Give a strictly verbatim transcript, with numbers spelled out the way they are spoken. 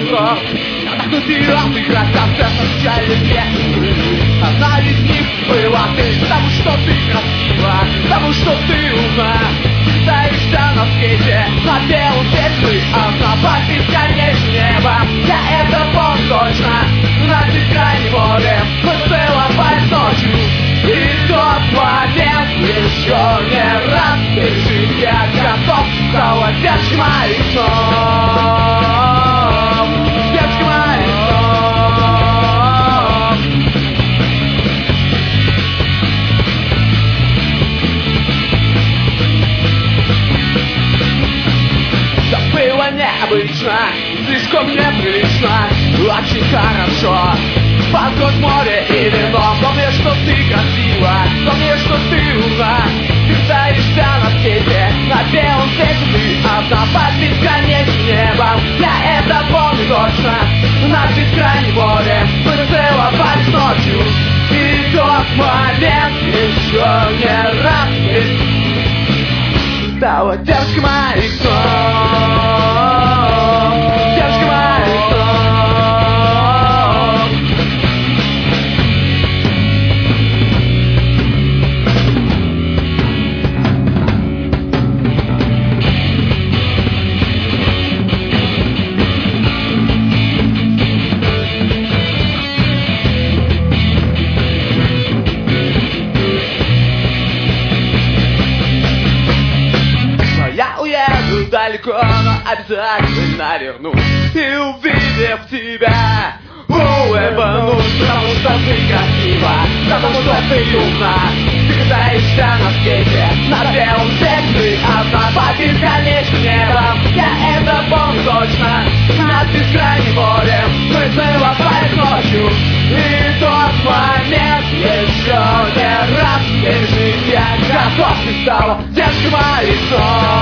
ветров. Отдохнуть вперед и красавцев печали вместе. Одна из них была ты, потому что ты красива, потому что ты умна. Ты стоишься на скейте, на белом ветры, а на бесконечное небо. Я это помню точно, над бескрайним морем мы целовались ночью. И тот момент еще не раз пережить я готов. Стала детским моих снов, детским моих снов. Да было необычно, слишком неприлично, очень хорошо. Под море и вино. Помни, что ты красива, помни, что ты умна. Ты стоишься на скейте, на белом свете ты одна под бесконечным небом. Я это помню точно, над бескрайним морем мы целовались ночью. И тот момент еще не раз стала девушкой моих снов. Девушкой моих снов. Далеко, но обязательно вернусь. И увидев тебя, улыбнусь. Потому что ты красива, потому что ты умна. Ты катаешься на скейте, на белом свете, одна под бесконечным небом. Я это помню точно, над бескрайним морем мы целовались ночью. И тот момент еще не раз пережить я готов. Ты стала девушкой моих снов.